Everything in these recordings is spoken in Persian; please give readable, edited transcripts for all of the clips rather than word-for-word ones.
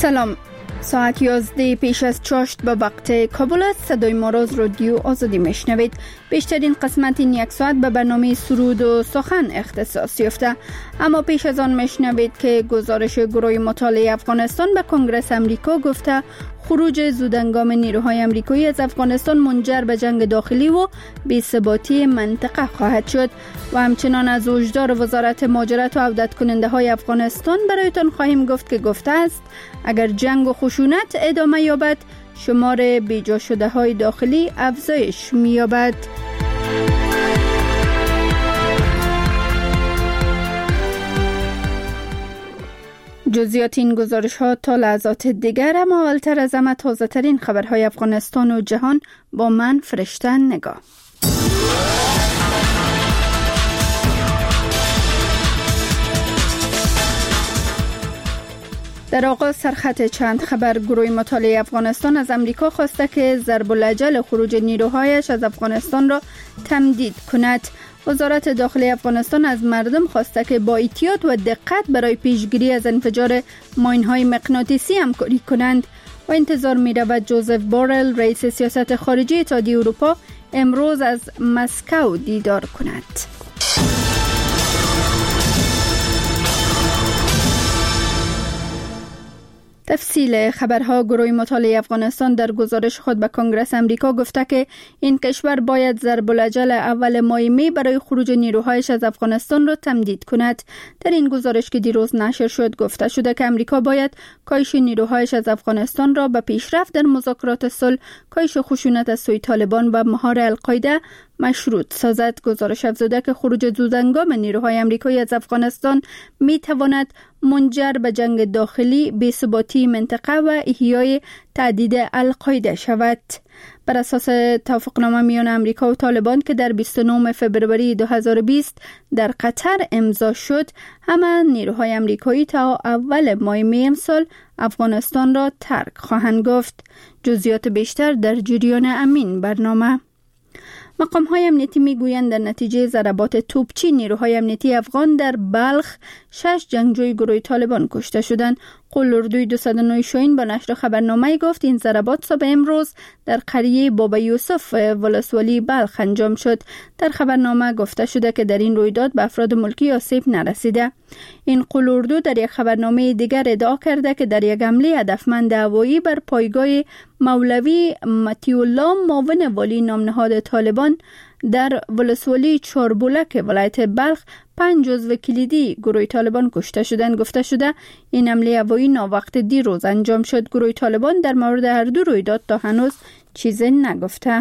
سلام. ساعت 11 پیش از چاشت به وقت کابل است. صدای ما را از رادیو آزادی میشنوید. بیشترین قسمت این یک ساعت به برنامه سرود و سخن اختصاص یافته. اما پیش از آن میشنوید که گزارش گروه مطالعه افغانستان به کنگره امریکا گفته خروج زودهنگام نیروهای امریکایی از افغانستان منجر به جنگ داخلی و بی‌ثباتی منطقه خواهد شد و همچنان از هشدار وزارت مهاجرت و عودت کننده های افغانستان برایتان خواهیم گفت که گفته است اگر جنگ و خشونت ادامه یابد شمار بیجا شده های داخلی افزایش می‌یابد. جزئیات این گزارش ها تا لحظات دیگر، اما اولتر از همه تازه ترین خبرهای افغانستان و جهان با من فرشته نگاه. در آغاز سرخط چند خبر. گروه مطالعه افغانستان از امریکا خواسته که ضرب الاجل خروج نیروهایش از افغانستان را تمدید کند. وزارت داخلی افغانستان از مردم خواسته که با احتیاط و دقت برای پیشگیری از انفجار ماین‌های مغناطیسی همکاری کنند و انتظار می‌رود جوزف بورل رئیس سیاست خارجی اتحادیه اروپا امروز از مسکو دیدار کند. تفصیل خبرها. گروه مطالعه افغانستان در گزارش خود به کنگره امریکا گفته که این کشور باید ضرب الاجل اول ماه می برای خروج نیروهایش از افغانستان را تمدید کند. در این گزارش که دیروز نشر شد گفته شده که امریکا باید کاهش نیروهایش از افغانستان را به پیشرفت در مذاکرات صلح، کاهش خشونت از سوی طالبان و مهار القاعده مشروط سازد. گزارش افزوده که خروج زودهنگام نیروهای امریکایی از افغانستان می تواند منجر به جنگ داخلی، بی‌ثباتی منطقه و احیای تهدید القاعده شود. بر اساس توافقنامه میان امریکا و طالبان که در 29 فبروری 2020 در قطر امضا شد، همه نیروهای امریکایی تا اول ماه می امسال افغانستان را ترک خواهند گفت. جزئیات بیشتر در جریان امین برنامه. مقام‌های امنیتی می‌گویند در نتیجه ضربات توپچی نیروهای امنیتی افغان در بلخ 6 جنگجوی گروه طالبان کشته شدند. قلدروی 209 شاهین با نشر خبرنامه گفت این ضربات صبح امروز در قریه بابا یوسف ولسوالی بلخ انجام شد. در خبرنامه گفته شده که در این رویداد به افراد ملکی آسیب نرسیده. این قلدرو در یک خبرنامه دیگر ادعا کرده که در یک حمله هدفمند هوایی بر پایگاه مولوی مطیع معاون والی نامنهاد طالبان در ولسوالی چاربولک ولایت بلخ 5 عضو کلیدی گروه طالبان کشته شدند. گفته شده این حمله هوایی ناوقت دیروز انجام شد. گروه طالبان در مورد هر دو رویداد تا هنوز چیزی نگفته.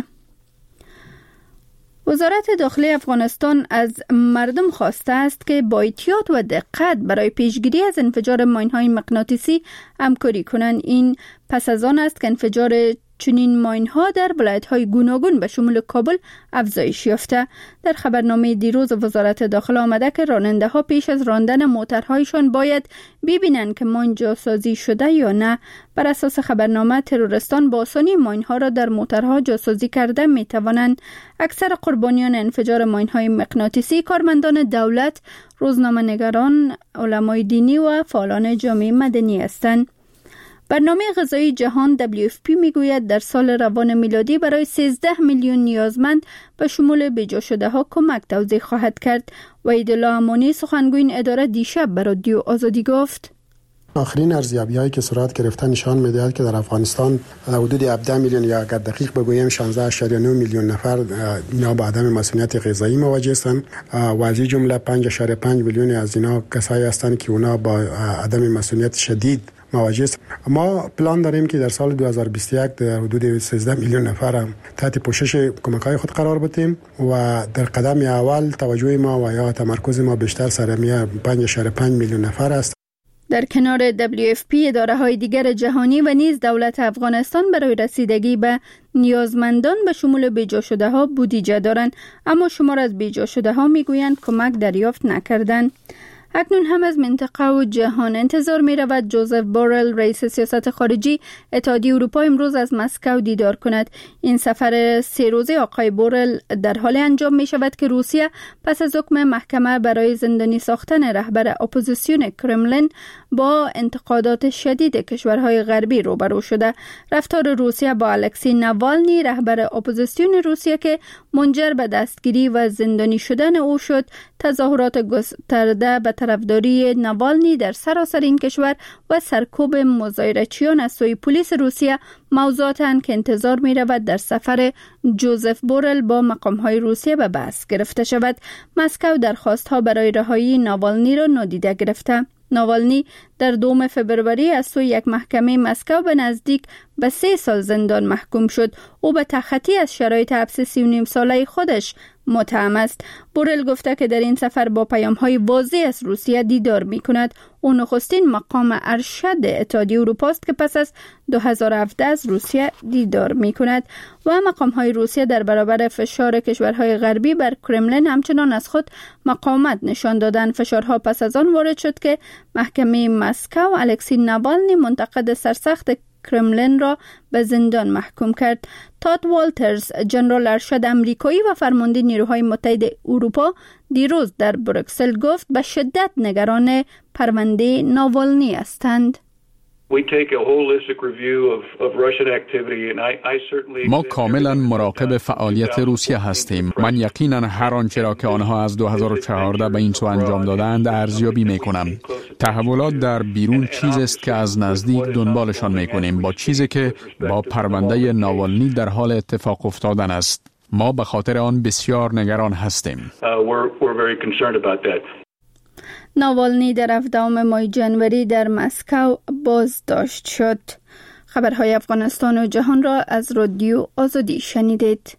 وزارت داخلی افغانستان از مردم خواسته است که با احتیاط و دقت برای پیشگیری از انفجار ماین‌های مغناطیسی همکاری کنند. این پس از آن است که انفجار چنین ماین‌ها در ولایت‌های گوناگون به شمول کابل افزایش یافته. در خبرنامه دیروز وزارت داخله آمده که راننده‌ها پیش از راندن موترهایشان باید ببینند که ماین جاسازی شده یا نه. بر اساس خبرنامه تروریستان با آسانی ماین‌ها را در موترها جاسازی کرده می‌توانند. اکثر قربانیان انفجار ماین‌های مغناطیسی کارمندان دولت، روزنامه‌نگاران، علمای دینی و فعالان جامعه مدنی هستند. برنامه غذایی جهان WFP میگوید در سال روان میلادی برای 13 میلیون نیازمند به شمول بیجا شده ها کمک توزیع خواهد کرد و عیدالله امانی سخنگوی این اداره دیشب به رادیو آزادی گفت آخرین ارزیابی‌هایی که صورت گرفته نشان می‌دهد که در افغانستان حدود 17 میلیون یا اگر دقیق بگویم 16.9 میلیون نفر اینا با عدم مسئولیت غذایی مواجه هستند و از این جمله 5.5 میلیون از اینا کسایی هستند که اونا با عدم مسئولیت شدید مواجه است. ما پلان داریم که در سال 2021 در حدود 13 میلیون نفر تحت پوشش کمک‌های خود قرار بدیم و در قدم اول توجه ما و یا تمرکز ما بیشتر سر 5.5 میلیون نفر است. در کنار WFP اداره‌های دیگر جهانی و نیز دولت افغانستان برای رسیدگی به نیازمندان به شمول بیجا شده ها بودجه دارند، اما شمار از بیجا شده ها میگویند کمک دریافت نکردند. اکنون هم از منطقه و جهان انتظار می رود جوزف بورل رئیس سیاست خارجی اتحادیه اروپا امروز از مسکو دیدار کند. این سفر 3 روزه آقای بورل در حال انجام می شود که روسیه پس از حکم محکمه برای زندانی ساختن رهبر اپوزیسیون کرملین با انتقادات شدید کشورهای غربی روبرو شده. رفتار روسیه با الکسی ناوالنی رهبر اپوزیسیون روسیه که منجر به دستگیری و زندانی شدن او شد، تظاهرات گسترده به طرفداری ناوالنی در سراسر این کشور و سرکوب مظاهرچیان از سوی پلیس روسیه موضوعاتند که انتظار می رود در سفر جوزف بورل با مقام‌های روسیه به بحث گرفته شود. مسکو درخواست‌ها برای رهایی ناوالنی را نادیده گرفته. ناوالنی در 2 فبروری از سوی یک محکمه مسکو به نزدیک به 3 سال زندان محکوم شد. او به تخطی از شرایط حبس 3.5 ساله خودش متهم است. بورل گفته که در این سفر با پیام‌های واضح از روسیه دیدار می‌کند. او نخستین مقام ارشد اتحادیه اروپا است که پس از 2017 از روسیه دیدار می‌کند و مقام‌های روسیه در برابر فشار کشورهای غربی بر کرملین همچنان از خود مقاومت نشان دادند. فشارها پس از آن وارد شد که محکمه مسکو الکسی ناوالنی منتقد سرسخت کرملین را به زندان محکوم کرد. تاد والترز ژنرال ارشد آمریکایی و فرمانده نیروهای متحد اروپا دیروز در بروکسل گفت به شدت نگران پرونده ناوالنی هستند. ما کاملا مراقب فعالیت روسیه هستیم. من یقینا هر آنچه را که آنها از 2014 به این سو انجام دادند ارزیابی میکنم. تحولات در بیرون چیز است که از نزدیک دنبالشان میکنیم، با چیزی که با پرونده ناوالنی در حال اتفاق افتادن است. ما به خاطر آن بسیار نگران هستیم. ناوالنی در 17 ماه جنوری در مسکو بازداشت شد. خبرهای افغانستان و جهان را از رادیو آزادی شنیدید.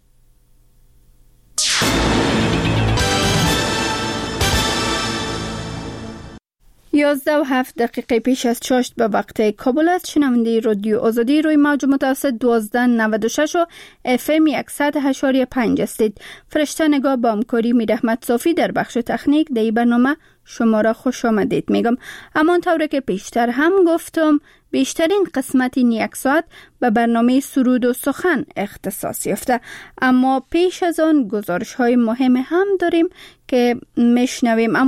11:07 پیش از چاشت به وقت کابل است. شنونده رادیو آزادی روی موج متوسط 1296 و FM 100.5 هستید. فرشته نگاه با همکاری میرحمت صافی در بخش تکنیک در برنامه شما را خوش آمدید میگم. همانطور که پیشتر هم گفتم بیشترین قسمت این 1 ساعت به برنامه سرود و سخن اختصاص یافته، اما پیش از آن گزارش های مهم هم داریم که میشنویم.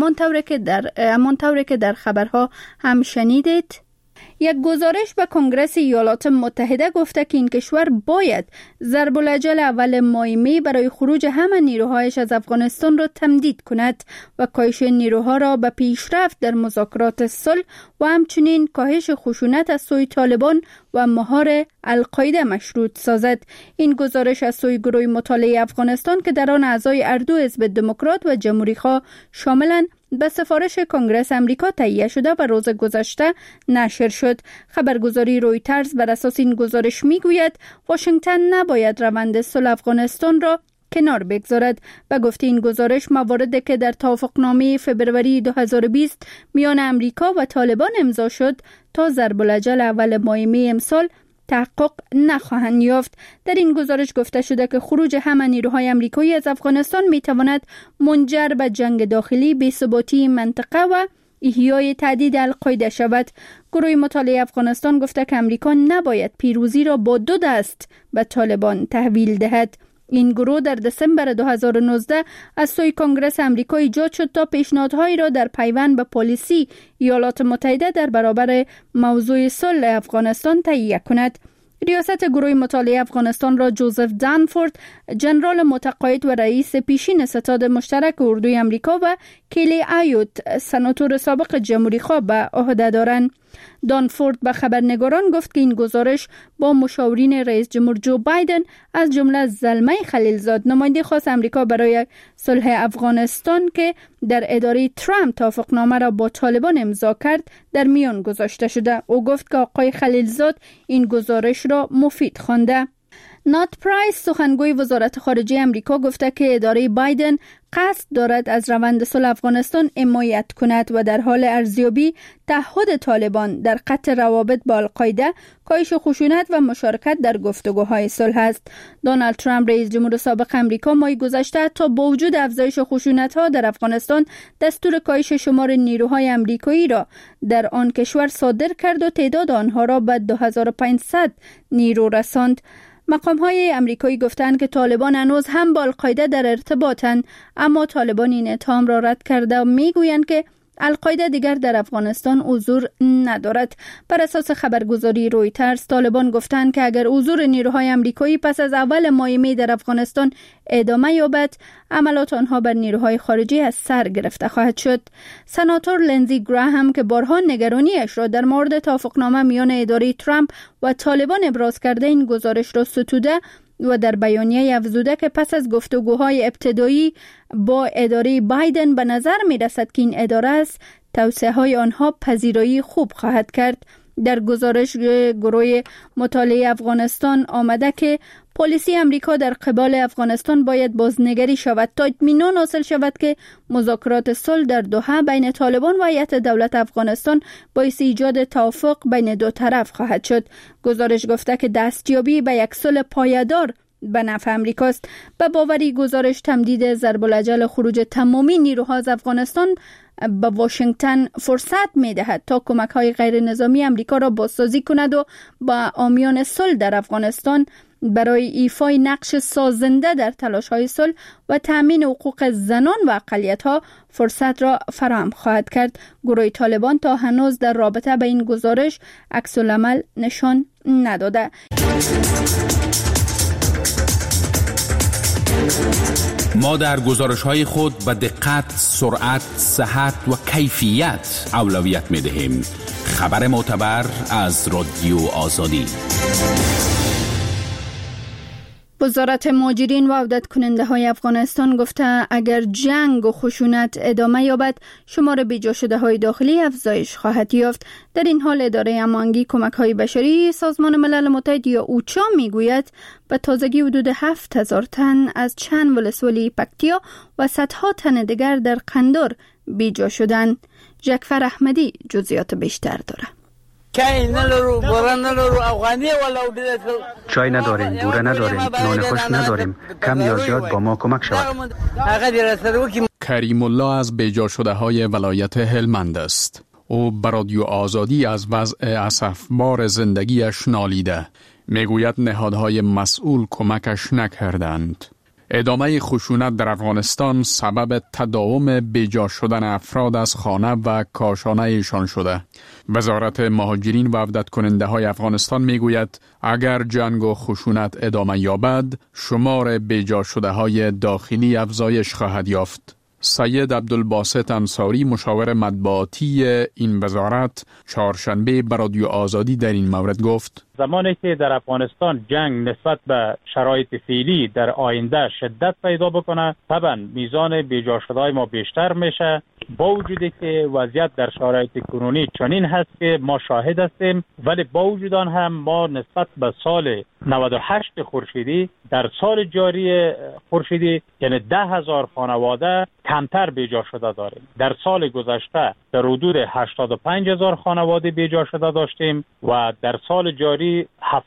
همانطور که در خبرها هم شنیدید، یک گزارش به کنگره ایالات متحده گفته که این کشور باید ضرب الاجل اول ماه می برای خروج همه نیروهایش از افغانستان را تمدید کند و کاهش نیروها را به پیشرفت در مذاکرات صلح و همچنین کاهش خشونت از سوی طالبان و مهار القاعده مشروط سازد. این گزارش از سوی گروه مطالعه افغانستان که در آن اعضای اردو حزب دموکرات و جمهوری‌خواه شاملند به سفارش کنگره امریکا تهیه شده و روز گذشته نشر شد. خبرگزاری رویترز بر اساس این گزارش میگوید واشنگتن نباید روند صلح افغانستان را کنار بگذارد و گفته این گزارش مواردی که در توافقنامه فبروری 2020 میان امریکا و طالبان امضا شد تا ضرب الاجل اول ماه می امسال تحقق نخواهند یافت. در این گزارش گفته شده که خروج همه نیروهای آمریکایی از افغانستان میتواند منجر به جنگ داخلی، بی‌ثباتی منطقه و احیای تهدید القاعده شود. گروه مطالعه افغانستان گفته که آمریکا نباید پیروزی را با 2 دست به طالبان تحویل دهد. این گروه در دسامبر 2019 از سوی کنگره آمریکا ایجاد شد تا پیشنهادهایی را در پیوند به پالیسی ایالات متحده در برابر موضوع صلح افغانستان تهیه کند. ریاست گروه مطالعه افغانستان را جوزف دانفورد، ژنرال متقاعد و رئیس پیشین ستاد مشترک اردوی آمریکا و کیلی آیوت، سناتور سابق جمهوری‌خواه به عهده دارند. دانفورد به خبرنگاران گفت که این گزارش با مشاورین رئیس جمهور جو بایدن از جمله زلمه خلیلزاد، نماینده خاص آمریکا برای صلح افغانستان که در اداره ترامپ توافقنامه را با طالبان امضا کرد، در میان گذاشته شده. او گفت که آقای خلیلزاد این گزارش را مفید خوانده. نات پرایس سخنگوی وزارت خارجه امریکا گفته که اداره بایدن قصد دارد از روند صلح افغانستان حمایت کند و در حال ارزیابی تعهد طالبان در قطع روابط با القاعده، کاهش خشونت و مشارکت در گفتگوهای صلح است. دونالد ترامپ رئیس جمهور سابق امریکا ماه گذشته تا با وجود افزایش خشونت‌ها در افغانستان دستور کاهش شمار نیروهای امریکایی را در آن کشور صادر کرد و تعداد آنها را به 2500 نیرو رساند. مقام‌های امریکایی گفتند که طالبان هنوز هم با القاعده در ارتباطند، اما طالبان این اتهام را رد کرده و میگویند که القاعده دیگر در افغانستان حضور ندارد. بر اساس خبرگزاری رویترز، طالبان گفتند که اگر حضور نیروهای امریکایی پس از اول ماه می در افغانستان ادامه یابد، عملات آنها بر نیروهای خارجی از سر گرفته خواهد شد. سناتور لنزی گراهام که بارها نگرانیش را در مورد توافقنامه میان اداره ترامپ و طالبان ابراز کرده، این گزارش را ستوده و در بیانیه افزوده که پس از گفتگوهای ابتدایی با اداره بایدن به نظر می رسد که این اداره است توصیه های آنها پذیرایی خوب خواهد کرد. در گزارش گروه مطالعه افغانستان آمده که پالیسی امریکا در قبال افغانستان باید بازنگری شود تا اطمینان حاصل شود که مذاکرات صلح در دوحه بین طالبان و هیئت دولت افغانستان باعث ایجاد توافق بین دو طرف خواهد شد. گزارش گفته که دستیابی به یک صلح پایدار به نفع امریکاست. به باوری گزارش تمدید ضرب الاجل خروج تمامی نیروها از افغانستان به واشنگتن فرصت می‌دهد تا کمک‌های غیر نظامی امریکا را بازسازی کند و با حامیان صلح در افغانستان برای ایفای نقش سازنده در تلاش‌های صلح و تأمین حقوق زنان و اقلیت‌ها فرصت را فراهم خواهد کرد. گروه طالبان تا هنوز در رابطه با این گزارش عکس‌العمل نشان نداده. ما در گزارش‌های خود به دقت، سرعت، صحت و کیفیت اولویت می‌دهیم. خبر معتبر از رادیو آزادی. وزارت مهاجرین و عودت کننده های افغانستان گفته اگر جنگ و خشونت ادامه یابد، شمار بیجا شده های داخلی افزایش خواهد یافت. در این حال اداره هماهنگی کمک های بشری سازمان ملل متحد یا اوچا میگوید به تازگی حدود 7000 تن از چند ولسوالی پکتیا و صدها تن دیگر در قندار بیجا شدند. جعفر احمدی جزئیات بیشتر دارد. چای نداریم، بوره نداریم، نان خوش نداریم. کم یا زیاد با ما کمک شود. کریم الله از بیجا شده های ولایت هلمند است. او بر رادیو آزادی از وضع اسفبار زندگیش نالیده. میگوید نهادهای مسئول کمکش نکردند. ادامه خشونت در افغانستان سبب تداوم بیجا شدن افراد از خانه و کاشانه ایشان شده. وزارت مهاجرین و عودت کننده های افغانستان میگوید اگر جنگ و خشونت ادامه یابد، شمار بیجا شده های داخلی افزایش خواهد یافت. سید عبدالباسط انصاری مشاور مطبوعاتی این وزارت چهارشنبه به رادیو آزادی در این مورد گفت زمانی که در افغانستان جنگ نسبت به شرایط فعلی در آینده شدت پیدا بکنه، طبعا میزان بیجا شده‌های ما بیشتر میشه. با وجودی که وضعیت در شرایط کنونی چنین هست که ما شاهد هستیم، ولی با وجود آن هم ما نسبت به سال 98 خورشیدی در سال جاری خورشیدی یعنی 10,000 خانواده کمتر بیجا شده داریم. در سال گذشته در حدود 85,000 خانواده بیجا شده داشتیم و در سال جاری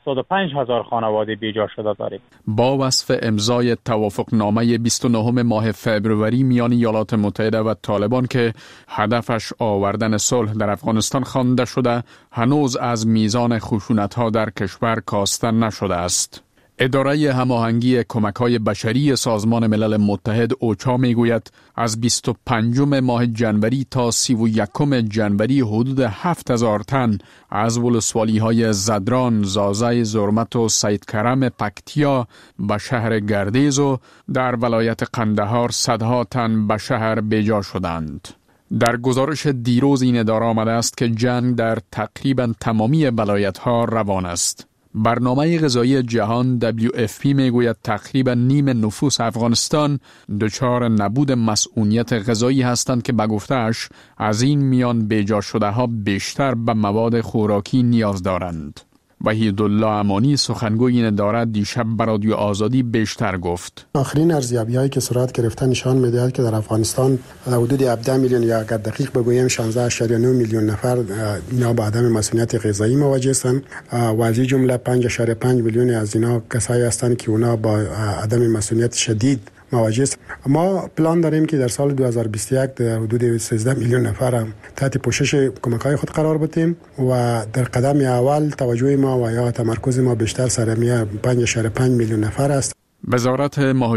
75,000 خانواده بیجا شده داریم. با وصف امضای توافقنامه 29 ماه فبروری میان ایالات متحده و طالبان که هدفش آوردن صلح در افغانستان خوانده شده، هنوز از میزان خشونت‌ها در کشور کاسته نشده است. اداره هماهنگی کمک‌های بشری سازمان ملل متحد اوچا میگوید از 25 ماه جنوری تا 31 جنوری حدود 7000 تن از ولسوالی‌های زدران، زازای زرمت و سید کرم پکتیا به شهر گردیز و در ولایت قندهار صدها تن به شهر بیجا شدند. در گزارش دیروز این اداره آمده است که جنگ در تقریباً تمامی ولایت‌ها روان است. برنامه غذایی جهان WFP میگوید تقریبا نیم نفوس افغانستان دچار نبود مسئولیت غذایی هستند که به گفته‌اش از این میان بیجا شده ها بیشتر به مواد خوراکی نیاز دارند. وحیدالله امانی سخنگوی این اداره دیشب به رادیو آزادی بیشتر گفت. آخرین ارزیابی‌هایی که صورت گرفته نشان می‌دهد که در افغانستان حدود 17 میلیون یا اگر دقیق بگویم 16.9 میلیون نفر اینا با عدم مسئولیت غذایی مواجه هستند و از این جمله 5.5 میلیون از اینا کسایی هستند که اونا با عدم مسئولیت شدید مواجه است. ما پلان داریم که در سال 2021 در حدود 13 میلیون نفر هم تحت پوشش کمک‌های خود قرار بدیم و در قدم اول توجه ما و یا تمرکز ما بیشتر سر 5.5 میلیون نفر است. وزارت